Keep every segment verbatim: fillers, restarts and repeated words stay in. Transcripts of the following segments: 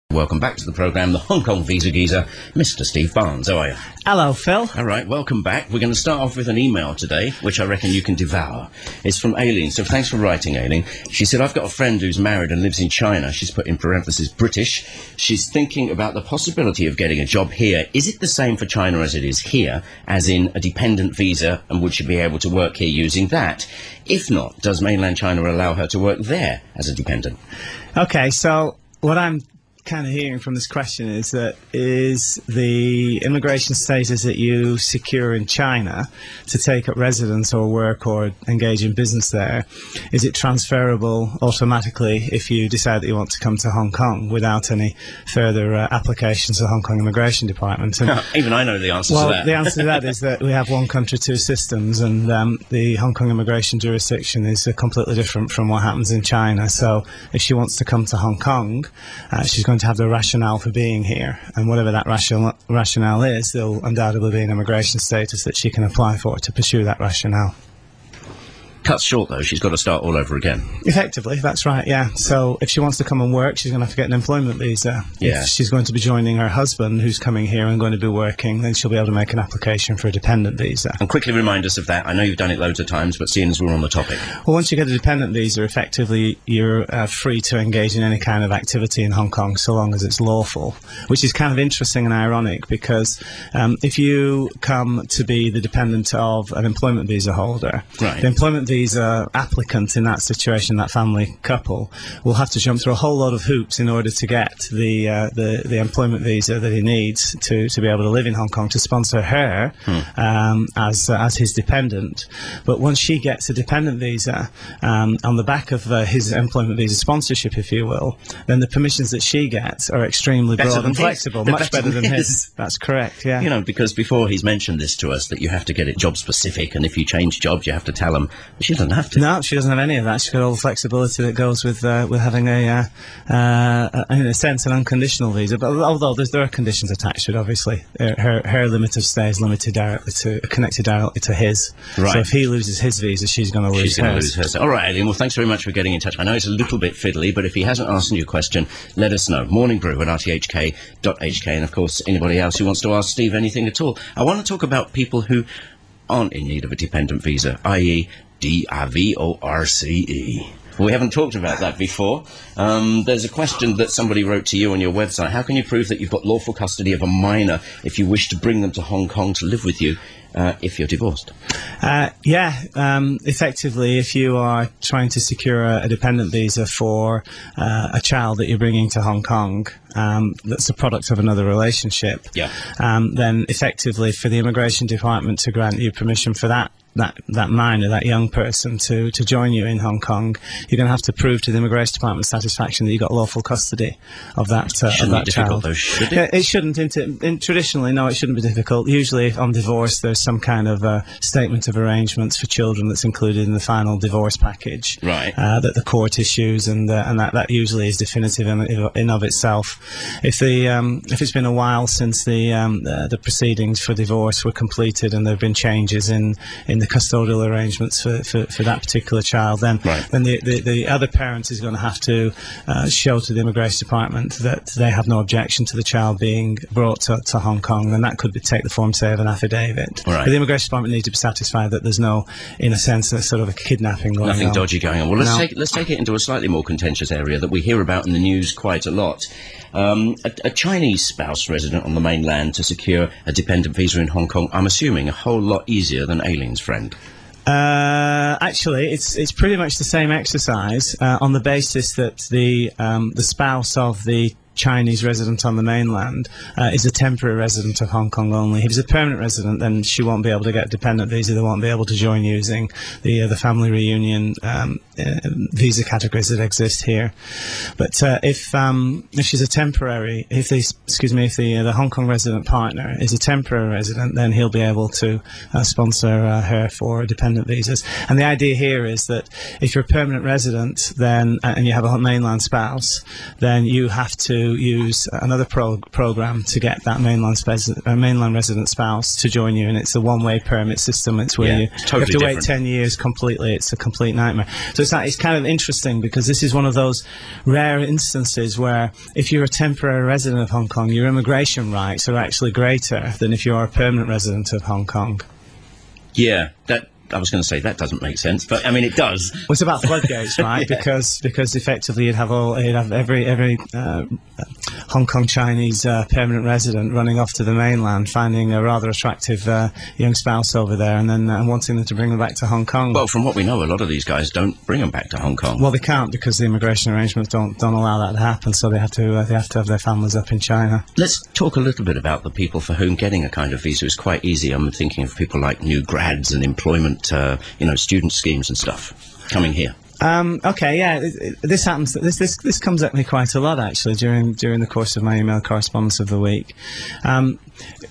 Welcome back to the programme, the Hong Kong Visa Geezer, Mister Steve Barnes. How are you? Hello, Phil. All right, welcome back. We're going to start off with an email today, which I reckon you can devour. It's from Aileen, so thanks for writing, Aileen. She said, I've got a friend who's married and lives in China. She's put in parentheses British. She's thinking about the possibility of getting a job here. Is it the same for China as it is here, as in a dependent visa, and would she be able to work here using that? If not, does mainland China allow her to work there as a dependent? Okay, so what I'm kind of hearing from this question is that is the immigration status that you secure in China to take up residence or work or engage in business there, is it transferable automatically if you decide that you want to come to Hong Kong without any further uh, applications to the Hong Kong Immigration Department? And, even I know the answer well, to that. The answer to that is that we have one country, two systems, and um, the Hong Kong immigration jurisdiction is uh, completely different from what happens in China. So if she wants to come to Hong Kong, uh, she's going to have the rationale for being here, and whatever that rational, rationale is, there'll undoubtedly be an immigration status that she can apply for to pursue that rationale. Cuts short, though. She's got to start all over again. Effectively, that's right, yeah. So if she wants to come and work, she's going to have to get an employment visa. Yeah. If she's going to be joining her husband, who's coming here and going to be working, then she'll be able to make an application for a dependent visa. And quickly remind us of that. I know you've done it loads of times, but seeing as we're on the topic. Well, once you get a dependent visa, effectively, you're uh, free to engage in any kind of activity in Hong Kong, so long as it's lawful, which is kind of interesting and ironic, because um, if you come to be the dependent of an employment visa holder, right. the employment visa applicant in that situation, that family couple, will have to jump through a whole lot of hoops in order to get the uh, the, the employment visa that he needs to, to be able to live in Hong Kong, to sponsor her hmm. um, as uh, as his dependent. But once she gets a dependent visa um, on the back of uh, his employment visa sponsorship, if you will, then the permissions that she gets are extremely better broad and his. flexible, They're much better, better than, than his. his. That's correct, yeah. You know, because before he's mentioned this to us, that you have to get it job specific, and if you change jobs, you have to tell them. But she doesn't have to. No, she doesn't have any of that. She's got all the flexibility that goes with uh, with having a, uh, uh, in a sense, an unconditional visa. But although there's, there are conditions attached to it, obviously, uh, her her limit of stay is limited directly to connected directly to his. Right. So if he loses his visa, she's going to lose she's going to hers. lose hers. All right, Aileen. Well, thanks very much for getting in touch. I know it's a little bit fiddly, but if he hasn't answered your question, let us know. Morning Brew at r t h k dot h k, and of course anybody else who wants to ask Steve anything at all. I want to talk about people who aren't in need of a dependent visa, that is. D I V O R C E. We haven't talked about that before. Um, there's a question that somebody wrote to you on your website. How can you prove that you've got lawful custody of a minor if you wish to bring them to Hong Kong to live with you uh, if you're divorced? Uh, yeah, um, effectively, if you are trying to secure a, a dependent visa for uh, a child that you're bringing to Hong Kong, um, that's a product of another relationship, yeah. um, then effectively for the immigration department to grant you permission for that that that minor, that young person, to, to join you in Hong Kong, you're going to have to prove to the immigration department's satisfaction that you've got lawful custody of that, uh, of that be child. Though, should it? Yeah, it shouldn't. In, in, traditionally, no, it shouldn't be difficult. Usually, on divorce, there's some kind of uh, statement of arrangements for children that's included in the final divorce package, right? Uh, that the court issues, and uh, and that, that usually is definitive in, in of itself. If the um, if it's been a while since the um, the, the proceedings for divorce were completed, and there have been changes in in the custodial arrangements for, for, for that particular child, then right. then the, the, the other parent is going to have to uh, show to the immigration department that they have no objection to the child being brought to, to Hong Kong, and that could be, take the form, say, of an affidavit. Right. But the immigration department needs to be satisfied that there's no, in a sense, a sort of a kidnapping going Nothing on. Nothing dodgy going on. Well, let's, no. take, let's take it into a slightly more contentious area that we hear about in the news quite a lot. Um, a, a Chinese spouse resident on the mainland to secure a dependent visa in Hong Kong, I'm assuming a whole lot easier than Aileen's friend. Uh, actually, it's it's pretty much the same exercise uh, on the basis that the um, the spouse of the Chinese resident on the mainland uh, is a temporary resident of Hong Kong only. If he's a permanent resident, then she won't be able to get a dependent visa. They won't be able to join using the uh, the family reunion um, uh, visa categories that exist here. But uh, if um, if she's a temporary, if the excuse me, if the uh, the Hong Kong resident partner is a temporary resident, then he'll be able to uh, sponsor uh, her for dependent visas. And the idea here is that if you're a permanent resident, then uh, and you have a mainland spouse, then you have to to use another pro- program to get that mainland, spes- uh, mainland resident spouse to join you, and it's a one-way permit system. It's where Yeah, you, totally you have to different. wait ten years completely. It's a complete nightmare. So it's, it's kind of interesting because this is one of those rare instances where if you're a temporary resident of Hong Kong, your immigration rights are actually greater than if you're a permanent resident of Hong Kong. Yeah, that I was going to say that doesn't make sense, but I mean it does. Well, it's about floodgates, right? Yeah. Because because effectively you'd have all you'd have every every uh, Hong Kong Chinese uh, permanent resident running off to the mainland, finding a rather attractive uh, young spouse over there, and then uh, wanting them to bring them back to Hong Kong. Well, from what we know, a lot of these guys don't bring them back to Hong Kong. Well, they can't because the immigration arrangements don't don't allow that to happen. So they have to uh, they have to have their families up in China. Let's talk a little bit about the people for whom getting a kind of visa is quite easy. I'm thinking of people like new grads and employment, uh, you know, student schemes and stuff coming here. Um, okay, yeah, it, it, this happens. This this this comes at me quite a lot actually during during the course of my email correspondence of the week. Um,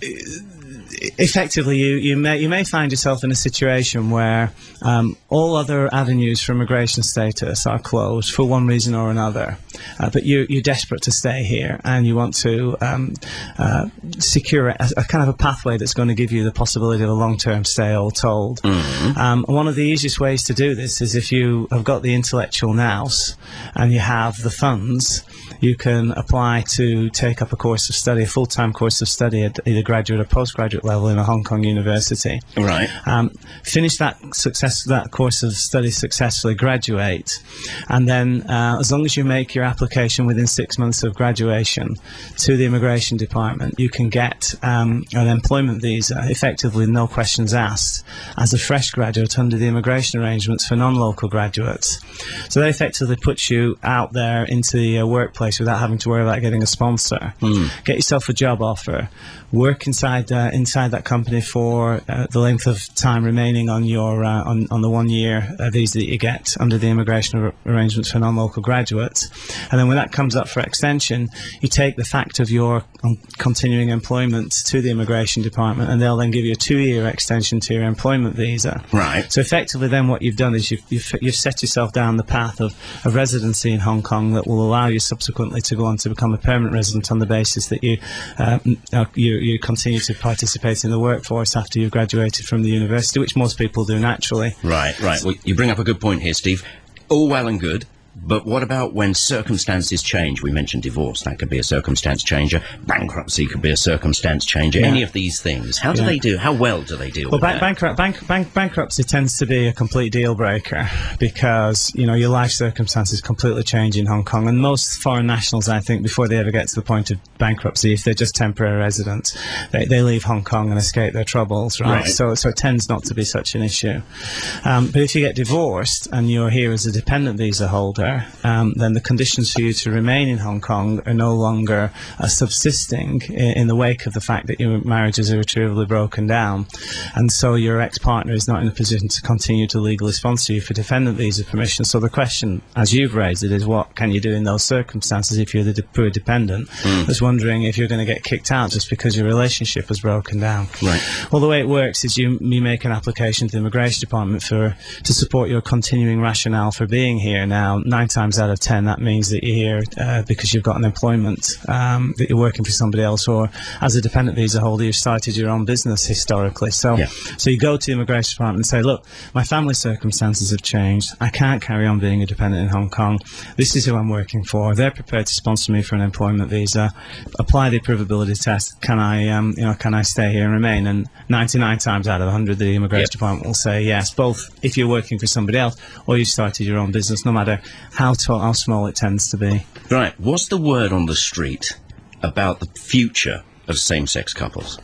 effectively, you, you may you may find yourself in a situation where um, all other avenues for immigration status are closed for one reason or another, uh, but you, you're desperate to stay here and you want to um, uh, secure a, a kind of a pathway that's going to give you the possibility of a long-term stay, all told. Mm-hmm. Um, one of the easiest ways to do this is if you have got the intellectual nous and you have the funds, you can apply to take up a course of study, a full-time course of study at either graduate or postgraduate level in a Hong Kong university. Right. Um, finish that success that course of study successfully, graduate, and then uh, as long as you make your application within six months of graduation to the immigration department, you can get um, an employment visa, effectively no questions asked, as a fresh graduate under the immigration arrangements for non-local graduates. So that effectively puts you out there into the uh, workplace without having to worry about getting a sponsor. Mm. Get yourself a job offer, work inside uh, inside that company for uh, the length of time remaining on your uh, on, on the one year uh, visa that you get under the immigration ar- arrangements for non-local graduates, and then when that comes up for extension, you take the fact of your um, continuing employment to the immigration department, and they'll then give you a two-year extension to your employment visa. Right. So effectively, then what you've done is you've you've, you've set yourself down the path of a residency in Hong Kong that will allow you subsequently to go on to become a permanent resident on the basis that you uh, uh, you, you continue to participate in the workforce after you've graduated from the university, which most people do naturally. Right, right. Well, you bring up a good point here, Steve. All well and good, but what about when circumstances change? We mentioned divorce. That could be a circumstance changer. Bankruptcy could be a circumstance changer. Yeah. Any of these things. How do Yeah. they do? How well do they deal Well, with ban- that? bankrupt, bank, bank, bankruptcy tends to be a complete deal breaker because, you know, your life circumstances completely change in Hong Kong. And most foreign nationals, I think, before they ever get to the point of bankruptcy, if they're just temporary residents, they, they leave Hong Kong and escape their troubles, right? Right. So, so it tends not to be such an issue. Um, but if you get divorced and you're here as a dependent visa holder, um, then the conditions for you to remain in Hong Kong are no longer uh, subsisting in, in the wake of the fact that your marriage is irretrievably broken down. And so your ex-partner is not in a position to continue to legally sponsor you for dependent visa permission. So the question, as you've raised it, is what can you do in those circumstances if you're the de- poor dependent? Mm. I was wondering if you're going to get kicked out just because your relationship was broken down. Right. Well, the way it works is you, you make an application to the immigration department for to support your continuing rationale for being here. Now, nine times out of ten, that means that you're here uh, because you've got an employment, um, that you're working for somebody else, or as a dependent visa holder, you've started your own business historically. So, Yeah. so you go to the immigration department and say, look, my family circumstances have changed. I can't carry on being a dependent in Hong Kong. This is who I'm working for. They're prepared to sponsor me for an employment visa. Apply the approvability test. Can I, um, you know, can I stay here and remain? And ninety-nine times out of one hundred, the immigration Yep. department will say yes, both if you're working for somebody else or you've started your own business, no matter how tall, how small it tends to be. Right. What's the word on the street about the future of same-sex couples?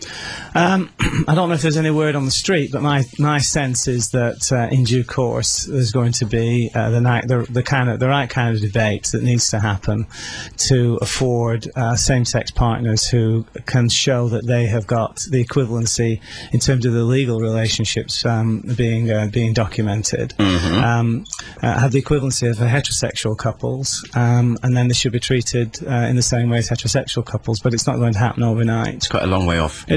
Um, I don't know if there's any word on the street, but my, my sense is that uh, in due course there's going to be uh, the, ni- the the kind of the right kind of debate that needs to happen to afford uh, same-sex partners who can show that they have got the equivalency in terms of the legal relationships um, being uh, being documented, Mm-hmm. um, uh, have the equivalency of uh, heterosexual couples, um, and then they should be treated uh, in the same way as heterosexual couples. But it's not going to happen overnight. It's quite a long way off in It is terms a of long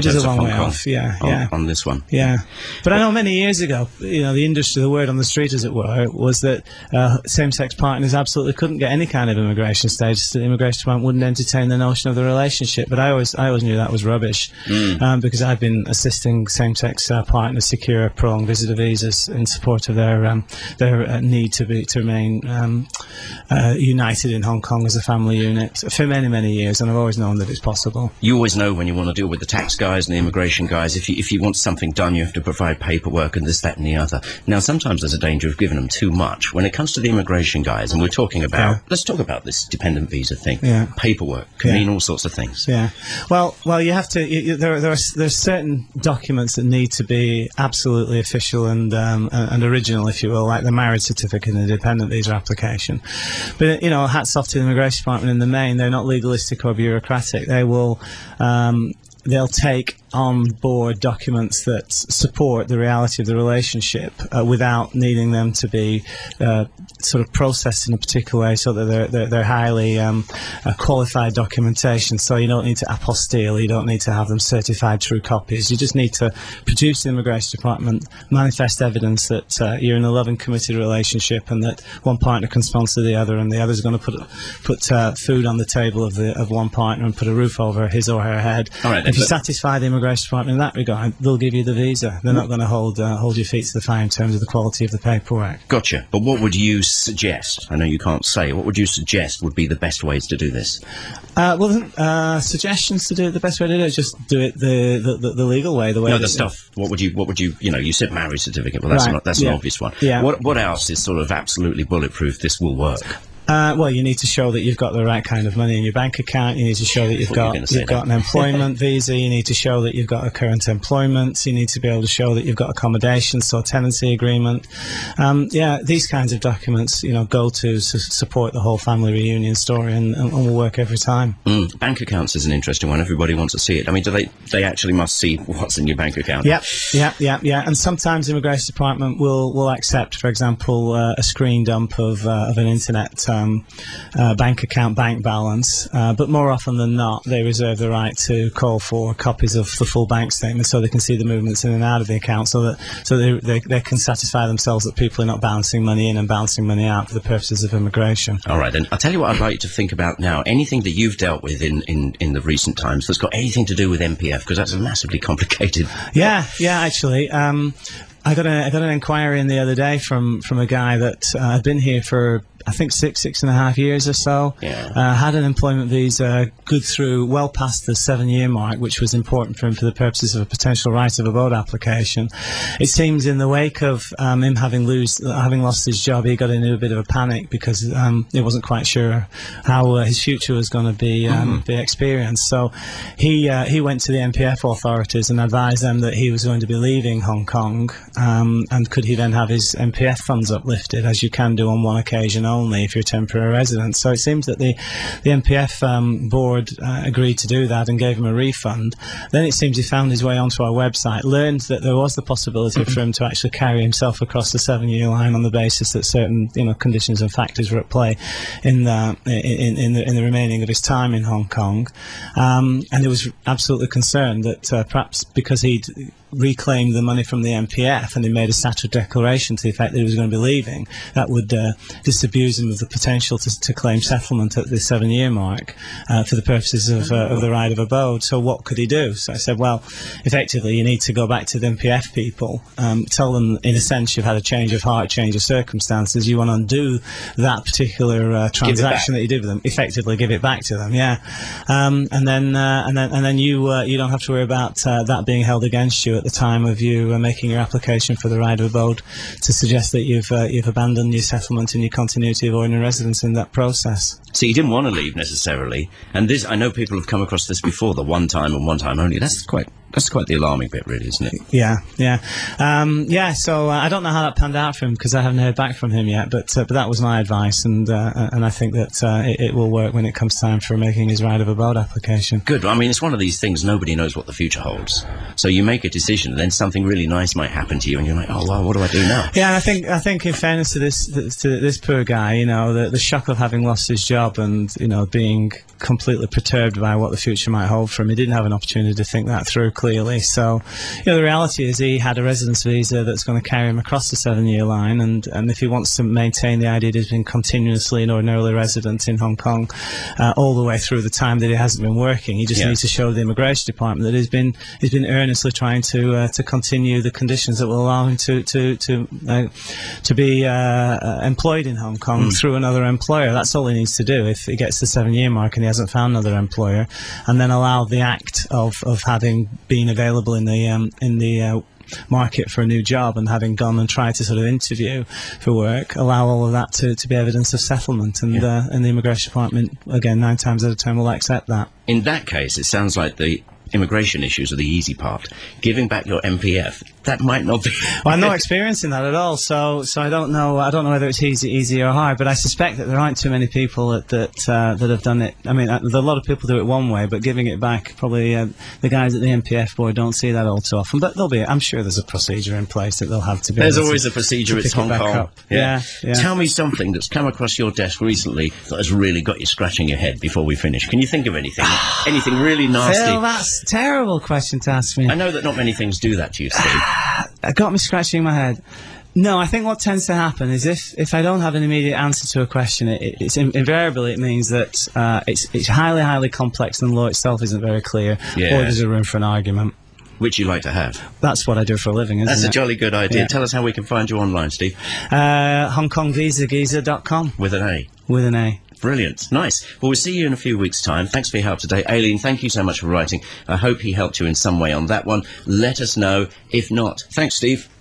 way Kong off. Yeah, on, yeah. on this one. Yeah, but I know many years ago, you know, the industry, the word on the street, as it were, was that uh, same-sex partners absolutely couldn't get any kind of immigration status. The immigration department wouldn't entertain the notion of the relationship. But I always, I always knew that was rubbish, mm. um, because I've been assisting same-sex uh, partners secure prolonged visitor visas in support of their um, their uh, need to be to remain um, uh, united in Hong Kong as a family unit for many, many years, and I've always known that it's possible. You always know when you want to deal with the tax guys and the immigration guys, if you, if you want something done, you have to provide paperwork and this, that and the other. Now, sometimes there's a danger of giving them too much. When it comes to the immigration guys, and we're talking about, Yeah. let's talk about this dependent visa thing. Yeah. Paperwork can Yeah. mean all sorts of things. Yeah, well, well, you have to. You, you, there, there are there's certain documents that need to be absolutely official and um, and and original, if you will, like the marriage certificate and the dependent visa application. But you know, hats off to the immigration department in the main. They're not legalistic or bureaucratic. They will. Um, They'll take on board documents that support the reality of the relationship uh, without needing them to be uh, sort of processed in a particular way, so that they're, they're, they're highly um, uh, qualified documentation. So you don't need to apostille, you don't need to have them certified true copies. You just need to produce the immigration department manifest evidence that uh, you're in a loving, committed relationship, and that one partner can sponsor the other, and the other's going to put put uh, food on the table of the of one partner and put a roof over his or her head. All right, if you satisfy the immigration department in that regard, they'll give you the visa. They're not going to hold uh, hold your feet to the fire in terms of the quality of the paperwork. Gotcha. But what would you suggest? I know you can't say. What would you suggest would be the best ways to do this? Uh, well, uh, suggestions to do it the best way to do it, just do it the, the, the, the legal way. The way No, that the stuff. What would you? What would you? You know, you said marriage certificate. Well, that's Right, not. That's yeah. an obvious one. Yeah. What What else is sort of absolutely bulletproof? This will work. Uh, well, you need to show that you've got the right kind of money in your bank account. You need to show that you've Thought you were got gonna say you've got that. an employment visa. You need to show that you've got a current employment. You need to be able to show that you've got accommodation, so tenancy agreement. Um, yeah, these kinds of documents, you know, go to su- support the whole family reunion story, and, and, and will work every time. Mm. Bank accounts is an interesting one. Everybody wants to see it. I mean, do they? They actually must see what's in your bank account. Yep, yeah, yeah, yeah. And sometimes the immigration department will will accept, for example, uh, a screen dump of uh, of an internet um, uh, bank account bank balance. Uh, but more often than not, they reserve the right to call for copies of the full bank statement, so they can see the movements in and out of the account, so that so they they, they can satisfy themselves that people are not bouncing money in and bouncing money out for the purposes of immigration. All right, then I'll tell you what I'd like you to think about now. Anything that you've dealt with in, in, in the recent times that's got anything to do with M P F, because that's a massively complicated. Yeah, yeah, actually. Um, I got a I got an inquiry in the other day from from a guy that uh, had been here for I think six six and a half years or so. Yeah. Uh, had an employment visa good through well past the seven year mark, which was important for him for the purposes of a potential right of abode application. It seems in the wake of um, him having lose having lost his job, he got into a bit of a panic because um, he wasn't quite sure how uh, his future was going to be um, Mm-hmm. be experienced. So he uh, he went to the M P F authorities and advised them that he was going to be leaving Hong Kong, um, and could he then have his M P F funds uplifted, as you can do on one occasion only if you're a temporary resident. So it seems that the the M P F um, board uh, agreed to do that and gave him a refund. Then it seems he found his way onto our website, learned that there was the possibility for him to actually carry himself across the seven-year line on the basis that certain, you know, conditions and factors were at play in the in, in the in the remaining of his time in Hong Kong, um, and he was absolutely concerned that uh, perhaps because he'd reclaimed the money from the M P F and he made a statutory declaration to the effect that he was going to be leaving, that would uh, disabuse him of the potential to, to claim settlement at the seven-year mark uh, for the purposes of, uh, of the right of abode. So what could he do? So I said, well, effectively you need to go back to the M P F people, um, tell them in a sense you've had a change of heart, change of circumstances, you want to undo that particular uh, transaction that you did with them, effectively give it back to them, yeah. Um, and then uh, and then and then you uh, you don't have to worry about uh, that being held against you at the time of you uh, making your application for the right of abode, to suggest that you've uh, you've abandoned your settlement and your continuity of ordinary residence in that process. So you didn't want to leave necessarily, and this I know people have come across this before, the one time and one time only. That's quite that's quite the alarming bit, really, isn't it? Yeah, yeah, um, yeah. So uh, I don't know how that panned out for him because I haven't heard back from him yet. But uh, but that was my advice, and uh, and I think that uh, it, it will work when it comes time for making his right of abode application. Good. I mean, it's one of these things. Nobody knows what the future holds. So you make a decision, and then something really nice might happen to you, and you're like, oh well, what do I do now? Yeah, and I think I think in fairness to this to this poor guy, you know, the the shock of having lost his job and you know being completely perturbed by what the future might hold for him, he didn't have an opportunity to think that through clearly. So, you know, the reality is he had a residence visa that's going to carry him across the seven-year line, and, and if he wants to maintain the idea that he's been continuously and ordinarily resident in Hong Kong uh, all the way through the time that he hasn't been working, he just Yeah. needs to show the immigration department that he's been he's been earnestly trying to uh, to continue the conditions that will allow him to to to uh, to be uh, uh, employed in Hong Kong Mm. through another employer. That's all he needs to do if he gets the seven-year mark and he hasn't found another employer, and then allow the act of, of having been available in the um, in the uh, market for a new job and having gone and tried to sort of interview for work, allow all of that to, to be evidence of settlement, and Yeah. uh, and the immigration department, again, nine times out of ten will accept that. In that case, it sounds like the immigration issues are the easy part. Giving back your M P F, that might not be... Well, I'm not experiencing that at all, so so I don't know. I don't know whether it's easy, easy or hard. But I suspect that there aren't too many people that that, uh, that have done it. I mean, uh, there are a lot of people do it one way, but giving it back, probably uh, the guys at the M P F board don't see that all too often. But there'll be. I'm sure there's a procedure in place that they'll have to be. There's able always to, a procedure. to It's pick it Hong back Kong. up. Yeah, yeah. Tell me something that's come across your desk recently that has really got you scratching your head before we finish. Can you think of anything? Anything really nasty? Phil, that's a terrible question to ask me. I know that not many things do that to you, Steve. It got me scratching my head. No, I think what tends to happen is if, if I don't have an immediate answer to a question, it, it's in, invariably it means that uh, it's it's highly, highly complex and the law itself isn't very clear, Yeah. or there's a room for an argument. Which you like to have. That's what I do for a living, isn't That's a it? jolly good idea. Yeah. Tell us how we can find you online, Steve. Uh, Hong Kong Visa Giza dot com With an A. with an A. Brilliant. Nice. Well, we'll see you in a few weeks' time. Thanks for your help today. Aileen, thank you so much for writing. I hope he helped you in some way on that one. Let us know. If not, thanks, Steve.